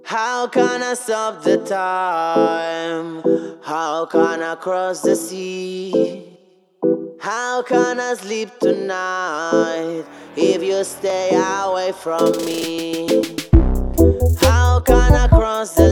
How can I stop the time? How can I cross the sea? How can I sleep tonight if you stay away from me? How can I cross the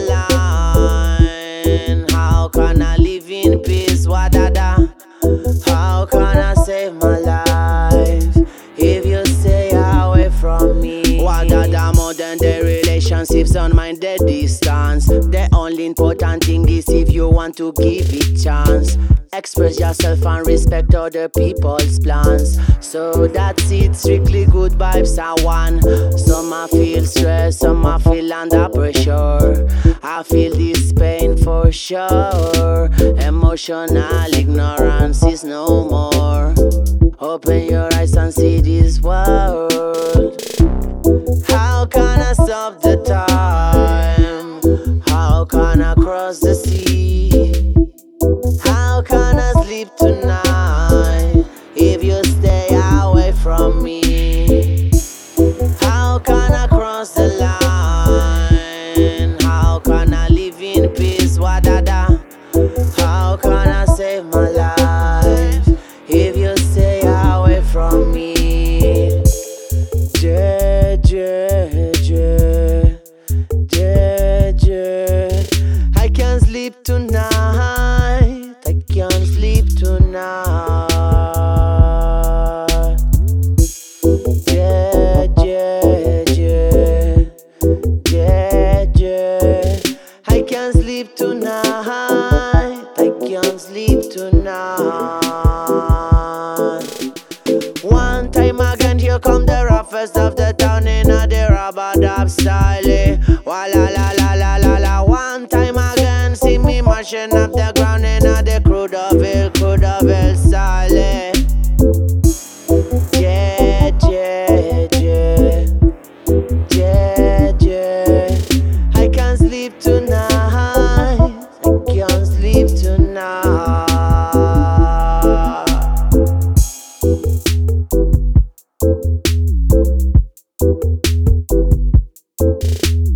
line? How can I live in peace? Wadada. How can I save my life if you stay away from me? Wadada, modern day relationships don't mind the distance. The only important thing is if you want to give it chance. Express yourself and respect other people's plans. So that's it, strictly good vibes are one. Some I feel stressed, some I feel under pressure. I feel this pain for sure. Emotional ignorance is no more. Open your eyes and see this world. How can I stop the time? How can I cross the sea? How can I sleep tonight if you stay away from me? How can I cross the line? How can I live in peace? Wadada. How can I save my life if you stay away from me? I can't sleep tonight. I can't sleep tonight. I can't sleep tonight. I can't sleep tonight. One time again, here come the roughest of the town in the rubber-dub style. Wa la la la la la la. One time again, see me mashing up the ground in the Crudaville style. I can't sleep tonight. I can't sleep tonight.